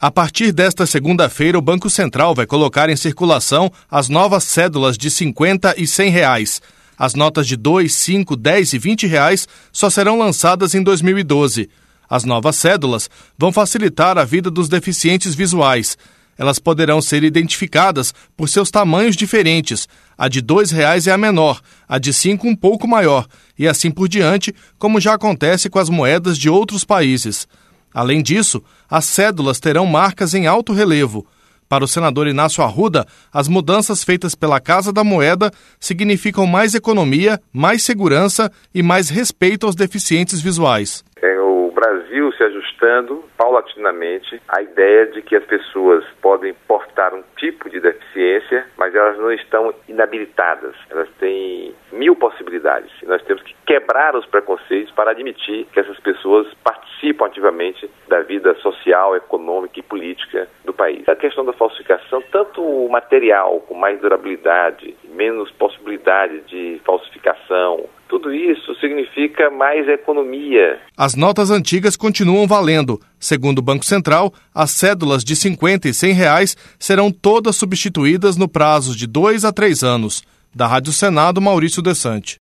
A partir desta segunda-feira, o Banco Central vai colocar em circulação as novas cédulas de R$50 e R$100. As notas de R$2, R$5, R$10 e R$20 só serão lançadas em 2012. As novas cédulas vão facilitar a vida dos deficientes visuais. Elas poderão ser identificadas por seus tamanhos diferentes. A de R$2 é a menor, a de R$5 um pouco maior, e assim por diante, como já acontece com as moedas de outros países. Além disso, as cédulas terão marcas em alto relevo. Para o senador Inácio Arruda, as mudanças feitas pela Casa da Moeda significam mais economia, mais segurança e mais respeito aos deficientes visuais. O Brasil se ajustando paulatinamente à ideia de que as pessoas podem portar um tipo de deficiência, mas elas não estão inabilitadas. Elas têm 1000 possibilidades. E nós temos que quebrar os preconceitos para admitir que essas pessoas participam ativamente da vida social, econômica e política do país. A questão da falsificação, tanto o material com mais durabilidade, menos possibilidade de falsificação, tudo isso significa mais economia. As notas antigas continuam valendo. Segundo o Banco Central, as cédulas de R$50 e R$100 serão todas substituídas no prazo de 2 a 3 anos. Da Rádio Senado, Maurício Desante.